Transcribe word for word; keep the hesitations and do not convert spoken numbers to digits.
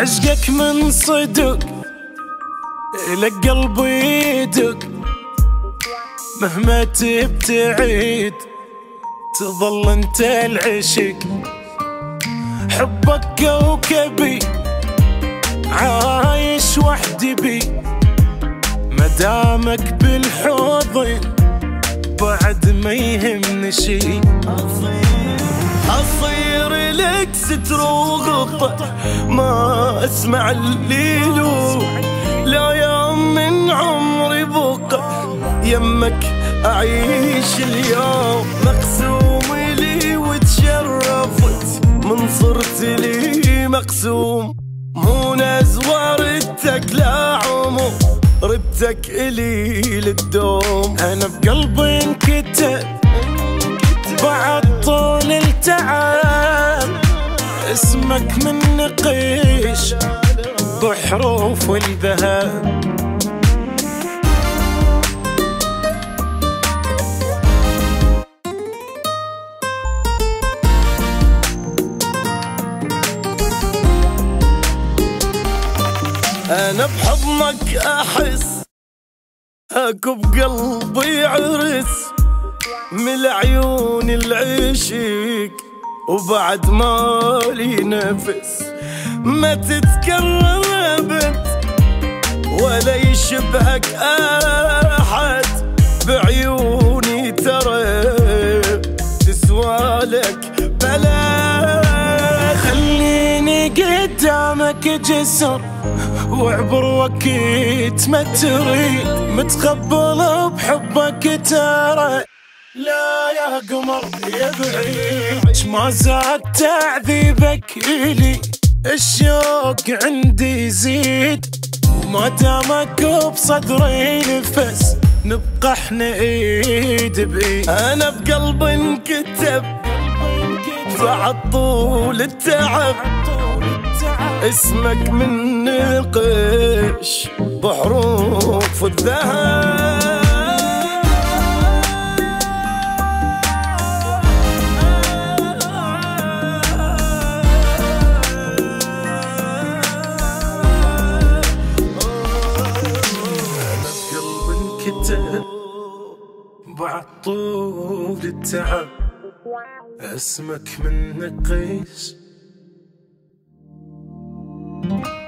عشقك من صدق لك قلبي يدق، مهما تبتعد تظل انت العشق. حبك كوكبي عايش وحدي بي، مدامك بالحضن بعد ما يهمني شي. أصير لك ستر وغطة ما أسمع الليلو، لا يوم من عمري بقى يمك أعيش اليوم. مقسوم لي وتشرفت من صرت لي مقسوم، مو نزورتك لا عمر ربتك إلي للدوم. أنا بقلبي انكتب بعد طول التعب، اسمك من نقيش بحروف الذهب. أنا بحضنك أحس هاكو بقلبي عرس، من العيون العشق وبعد مالي نفس. ما تتكرر أبد ولا يشبهك أحد، بعيوني ترى تسوالك بلا. خليني قدامك جسر واعبر وقت ما تريد، متقبل بحبك ترى لا يا قمر يا بعيد. ما زاد تعذيبك إلي الشوق عندي يزيد، وما دامك بصدري نفس نبقى احنا ايد بايد. انا بقلبي انكتب بعد طول التعب، اسمك من نقش بحروف الذهب. كتب بعد طول التعب، اسمك من نقيس